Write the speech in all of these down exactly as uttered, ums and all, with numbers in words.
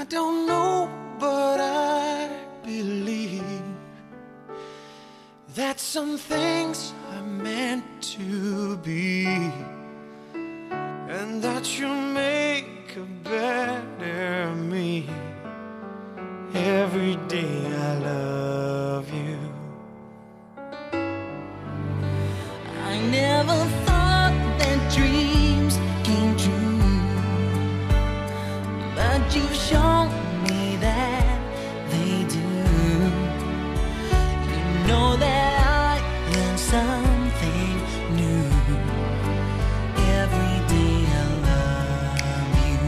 don't know, but I believe that some things are meant to be, and that you'll make a better me. Every day I love you. I never thought that dreams came true, but you've shown me that they do. You know that I learned something new. Every day I love you.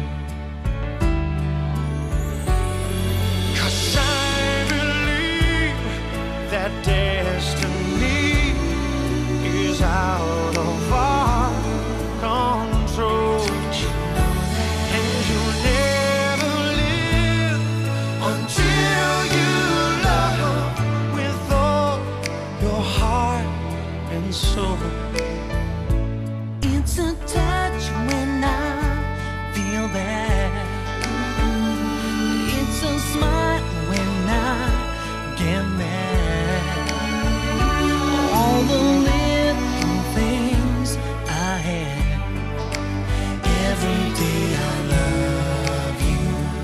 'Cause I believe that destiny is out of our control, and you'll never live until you love with all your heart and soul. It's a touch when I feel bad. It's a smile when I get mad. All the little things I had. Every day I love you.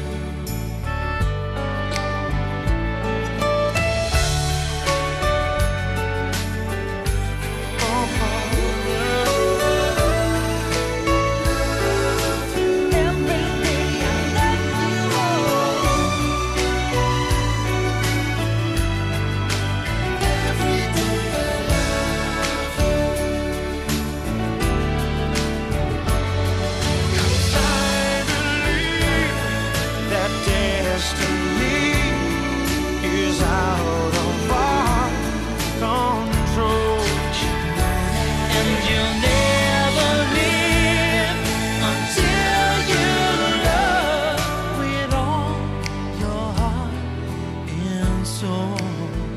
Destiny is out of our control, And you'll never live until you love with all your heart and soul.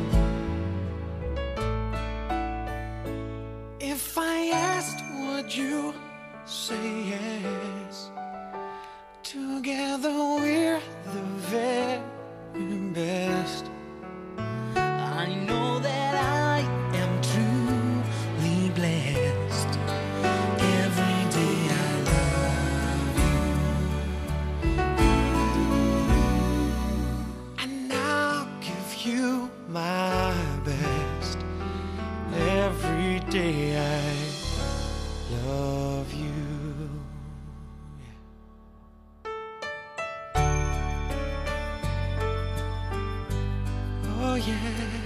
If I asked, would you say yes? Together we're the very best. I know that I am truly blessed. Every day I love you. And I'll give you my best. Every day I love you. Oh yeah.